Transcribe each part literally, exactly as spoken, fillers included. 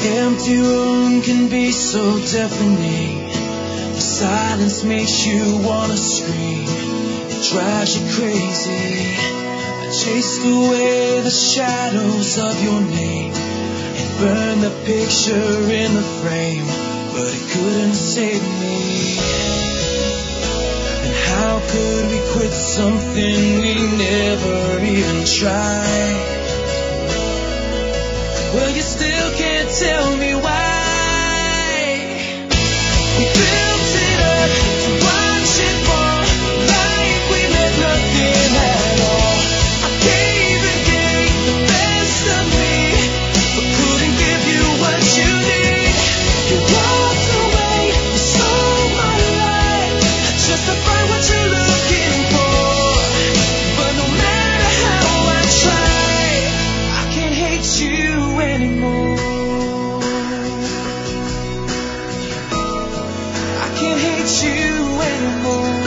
empty room can be so deafening. The silence makes you wanna scream. It drives you crazy. I chased away the shadows of your name and burned the picture in the frame, but it couldn't save me. And how could we quit something we never even tried? Well, you still can't tell me why. We built it up to watch it fall, like we meant nothing at all. I gave and gave the best of me, but couldn't give you what you need. You walked away, you sold my life, justify what you're looking for. But no matter how I try, I can't hate you anymore. I can't hate you anymore.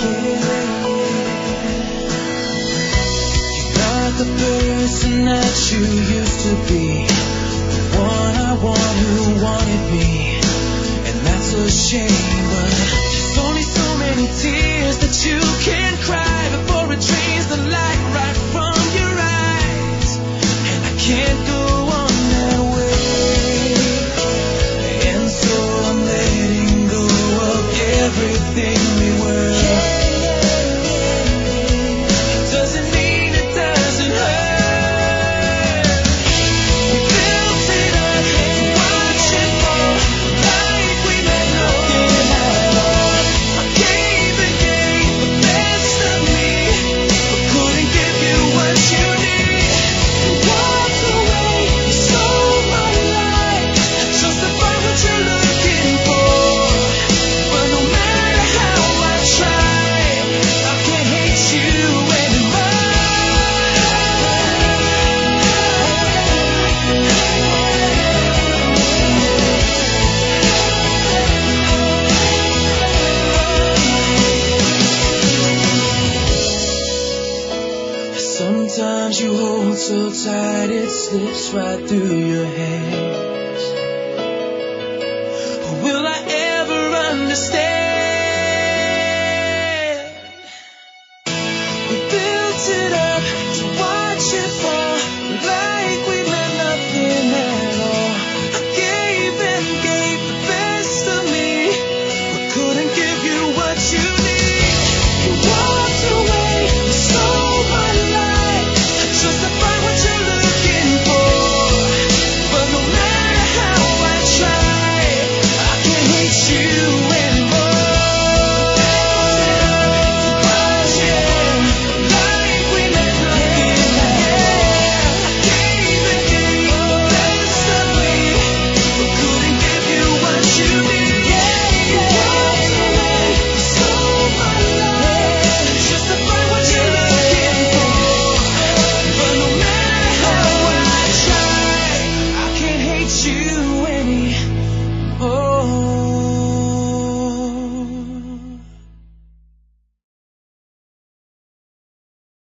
You're not the person that you used to be, the one I want who wanted me, and that's a shame. But there's only so many tears that you can cry before it drains the light right from your eyes, and I can't go on that way. And so I'm letting go of everything we were. Doesn't mean it doesn't hurt. We built it up to watch it fall, like we meant nothing at all. I gave and gave the best of me, but couldn't give you what you need. You walked away, you sold my life, justify what you're looking for. But no matter how I try, I can't hate you anymore. Sometimes you hold so tight it slips right through your hands. Will I ever understand?